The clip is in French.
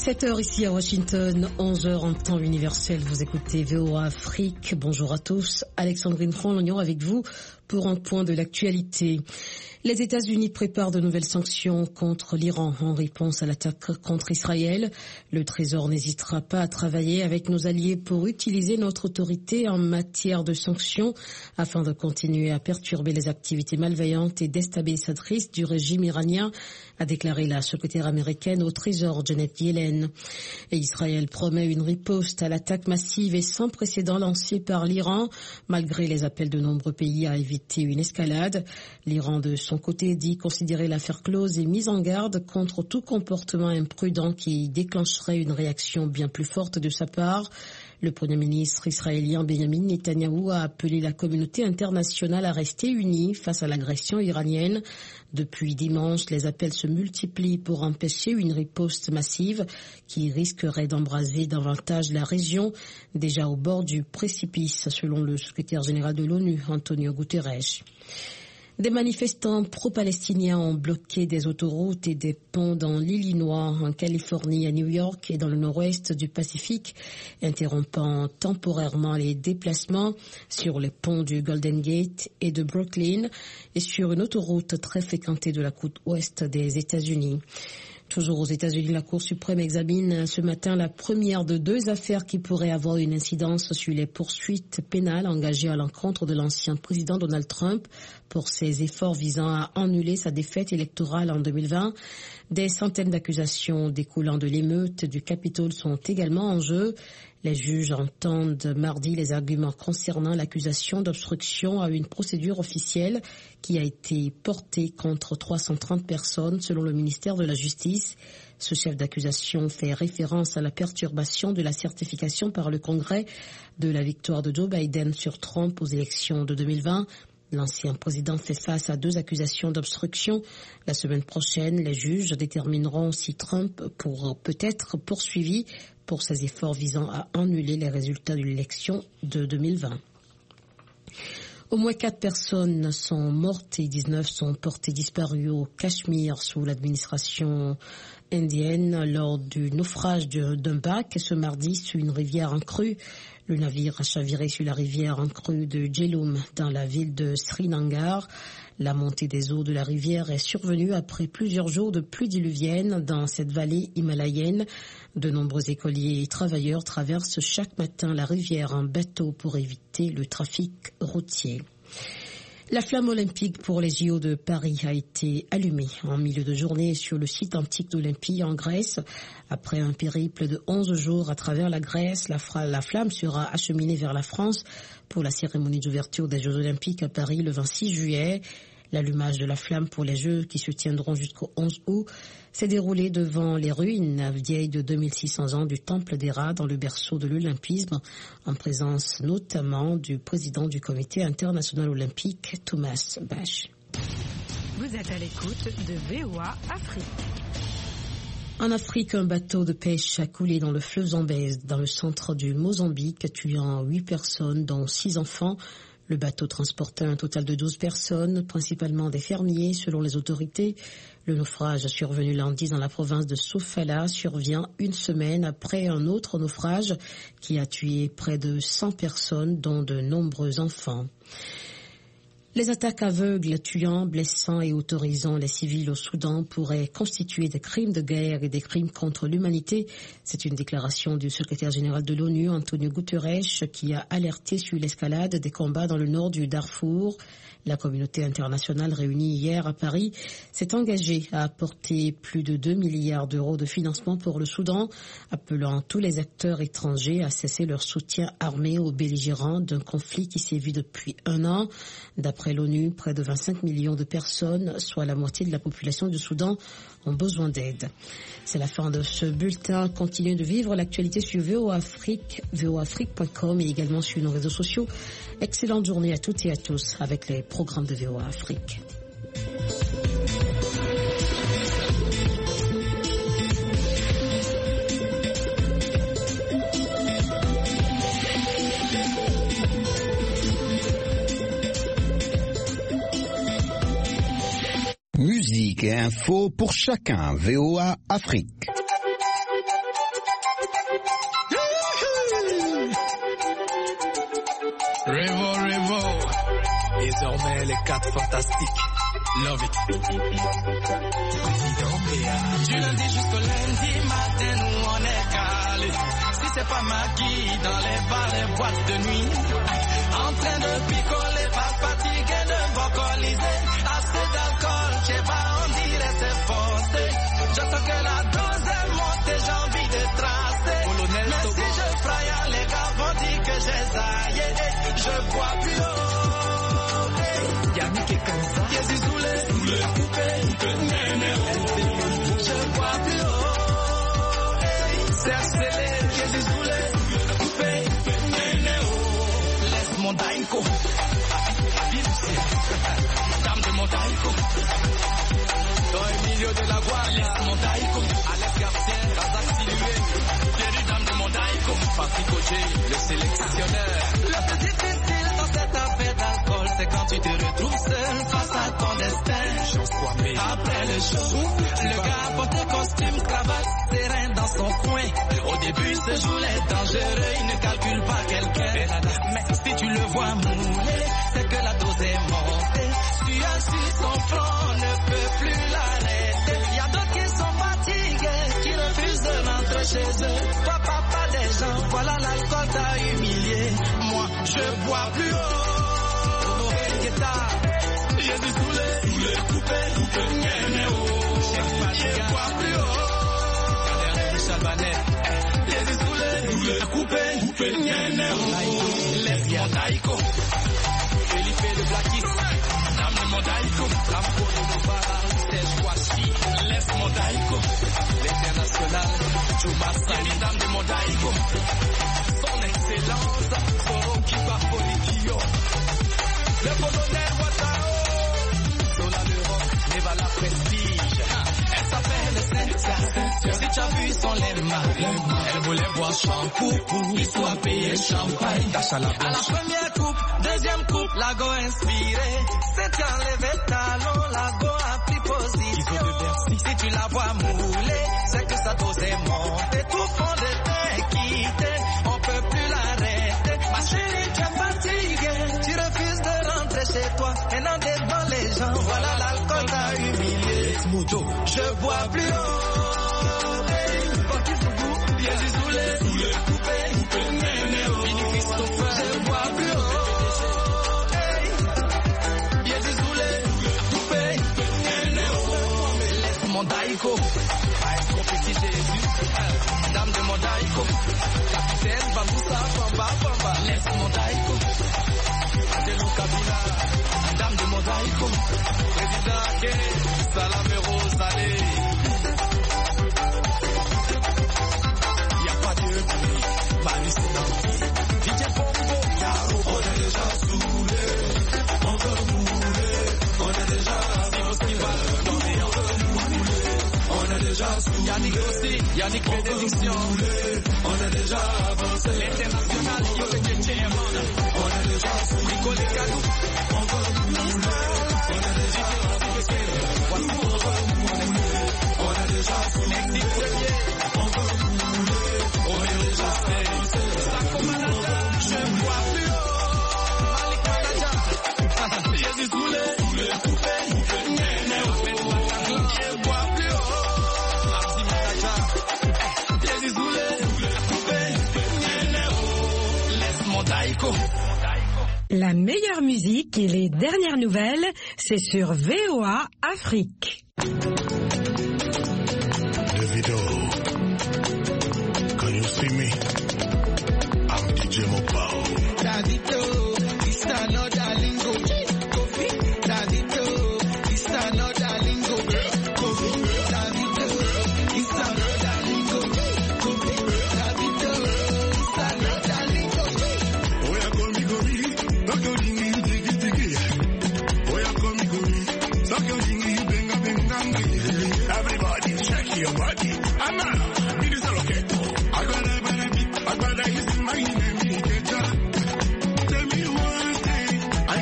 7h ici à Washington, 11h en temps universel. Vous écoutez VOA Afrique. Bonjour à tous. Alexandrine Franc-Lognon avec vous pour un point de l'actualité. Les États-Unis préparent de nouvelles sanctions contre l'Iran en réponse à l'attaque contre Israël. Le Trésor n'hésitera pas à travailler avec nos alliés pour utiliser notre autorité en matière de sanctions afin de continuer à perturber les activités malveillantes et déstabilisatrices du régime iranien, a déclaré la secrétaire américaine au Trésor Janet Yellen. Et Israël promet une riposte à l'attaque massive et sans précédent lancée par l'Iran, malgré les appels de nombreux pays à éviter une escalade. L'Iran, de son côté, dit considérer l'affaire close et mise en garde contre tout comportement imprudent qui déclencherait une réaction bien plus forte de sa part. Le Premier ministre israélien Benjamin Netanyahou a appelé la communauté internationale à rester unie face à l'agression iranienne. Depuis dimanche, les appels se multiplient pour empêcher une riposte massive qui risquerait d'embraser davantage la région, déjà au bord du précipice, selon le secrétaire général de l'ONU, Antonio Guterres. Des manifestants pro-palestiniens ont bloqué des autoroutes et des ponts dans l'Illinois, en Californie, à New York et dans le nord-ouest du Pacifique, interrompant temporairement les déplacements sur les ponts du Golden Gate et de Brooklyn et sur une autoroute très fréquentée de la côte ouest des États-Unis. Toujours aux États-Unis, la Cour suprême examine ce matin la première de deux affaires qui pourraient avoir une incidence sur les poursuites pénales engagées à l'encontre de l'ancien président Donald Trump pour ses efforts visant à annuler sa défaite électorale en 2020. Des centaines d'accusations découlant de l'émeute du Capitole sont également en jeu. Les juges entendent mardi les arguments concernant l'accusation d'obstruction à une procédure officielle qui a été portée contre 330 personnes selon le ministère de la Justice. Ce chef d'accusation fait référence à la perturbation de la certification par le Congrès de la victoire de Joe Biden sur Trump aux élections de 2020. L'ancien président fait face à deux accusations d'obstruction. La semaine prochaine, les juges détermineront si Trump peut être poursuivi pour ses efforts visant à annuler les résultats de l'élection de 2020. Au moins 4 personnes sont mortes et 19 sont portées disparues au Cachemire sous l'administration indienne lors du naufrage d'un bac ce mardi sur une rivière en crue. Le navire a chaviré sur la rivière en crue de Jhelum dans la ville de Srinagar. La montée des eaux de la rivière est survenue après plusieurs jours de pluie diluvienne dans cette vallée himalayenne. De nombreux écoliers et travailleurs traversent chaque matin la rivière en bateau pour éviter le trafic routier. La flamme olympique pour les JO de Paris a été allumée en milieu de journée sur le site antique d'Olympie en Grèce. Après un périple de 11 jours à travers la Grèce, la flamme sera acheminée vers la France pour la cérémonie d'ouverture des Jeux olympiques à Paris le 26 juillet. L'allumage de la flamme pour les Jeux qui se tiendront jusqu'au 11 août s'est déroulé devant les ruines vieilles de 2600 ans du Temple d'Héra dans le berceau de l'olympisme, en présence notamment du président du Comité international olympique, Thomas Bach. Vous êtes à l'écoute de VOA Afrique. En Afrique, un bateau de pêche a coulé dans le fleuve Zambèze, dans le centre du Mozambique, tuant 8 personnes, dont 6 enfants. Le bateau transportait un total de 12 personnes, principalement des fermiers, selon les autorités. Le naufrage survenu lundi dans la province de Sofala survient une semaine après un autre naufrage qui a tué près de 100 personnes, dont de nombreux enfants. Les attaques aveugles, tuant, blessant et autorisant les civils au Soudan pourraient constituer des crimes de guerre et des crimes contre l'humanité. C'est une déclaration du secrétaire général de l'ONU, Antonio Guterres, qui a alerté sur l'escalade des combats dans le nord du Darfour. La communauté internationale réunie hier à Paris s'est engagée à apporter plus de 2 milliards d'euros de financement pour le Soudan, appelant tous les acteurs étrangers à cesser leur soutien armé aux belligérants d'un conflit qui sévit depuis 1 an. D'après l'ONU, près de 25 millions de personnes, soit la moitié de la population du Soudan, ont besoin d'aide. C'est la fin de ce bulletin. Continuez de vivre l'actualité sur VOA Afrique, voaafrique.com et également sur nos réseaux sociaux. Excellente journée à toutes et à tous avec les programmes de VOA Afrique. Musique et info pour chacun. VOA Afrique. Désormais les 4 fantastiques. Love it. Du lundi jusqu'au lundi matin, nous on est calé. Si c'est pas maquis dans les bars et boîtes de nuit, en train de picoler, pas fatigué de vocaliser. Assez d'alcool, j'ai pas, on dirait c'est forcé. J'attends que la dose est montée, j'ai envie de tracer. Mais si je fraye, les gars vont dire que j'ai zaillé. Je bois plus haut. Yannick est comme ça. Jésus soulé, coupé, je bois plus haut. C'est scellé, Jésus soulé, coupé, laisse mon daïko. Dame de mon daïko. Dans le milieu de la voie, laisse mon daïko. Alex Garcia, Razak Silué, Thierry, dame de mon daïko. Patrick Auger, le sélectionneur. Le plus difficile dans cette affaire d'alcool, c'est quand tu te retrouves seul face à ton destin. Après le show, le gars porte costume, cravate, serein dans son coin. Au début, ce jour est dangereux, il ne calcule pas quelqu'un. Mais si tu le vois mouler, c'est que la dose est montée. Tu as su son front, ne peut plus l'arrêter. Il y a d'autres qui sont fatigués, qui refusent de rentrer chez eux. Toi, papa des gens, voilà l'alcool t'a humilié. Moi, je bois plus haut. J'ai du soulé, coupé, je bois plus haut. J'ai du soulé, coupé, laisse mon daïko. Felipe de Blackis, dame de mon daïko. Lampo de Moubara, Serge Kouachi, laisse mon daïko. L'international, Juma Sali, dame de mon daïko. Son excellence, Soro Kipa Polikio. Le colonel Ouattao, Zola l'Europe, Nevala Prestige. Elle s'appelle Cynthia. Si tu as vu son lema, elle voulait boire shampoo, il soit payé champagne. À la première coupe, deuxième coupe, Lago inspiré. C'est enlevé talon, Lago a pris position. Si tu la vois mouler, c'est que sa dose est montée. Tout fond de teint quitté, on peut plus l'arrêter. Ma chérie, tu es fatiguée, tu refuses de rentrer chez toi. Maintenant devant les gens, voilà l'alcool t'a humilié. Je bois plus haut. Jésus soulé, coupé, Mini Christopher, je bois plus haut. Jésus soulé, coupé, laisse mon daïko. Mon petit Jésus, dame de mon daïko. Capitaine, Bamboussa, Bamba, laisse mon daïko. Adelou Kabila, dame de mon daïko. Président Ake, Salame Rosalé. Y'a pas de bruit, Marisina. DJ Bombo, Yaro, on est déjà saoulé. On veut mouler, on est déjà festival. On veut mouler, on est déjà saoulé. Yannick aussi, Yannick Bénédiction. On est déjà avancé. L'international, yo le Tchétchéman. On est déjà saoulé. Nicolas Kadou. On veut mouler, on est déjà avancé. On veut mouler, on est déjà saoulé. On veut mouler, on est déjà avancé. Sako Manada, je bois plus haut. Malik Manaja, Jésus soulé, coupé, je bois plus haut. Abdi Manaja, Jésus soulé, coupé, laisse mon daïko. La meilleure musique et les dernières nouvelles, c'est sur VOA Afrique. Davido, can you see me? I'm DJ Mopao. Davido, it's another lingo. Kofi, Davido, it's another lingo. Kofi, Davido, it's another lingo. Kofi, Davido, it's another lingo. Oya komi, knock your dingy, tiki. Oya komi, knock your dingy, benga. Everybody, shake your body. I'm not.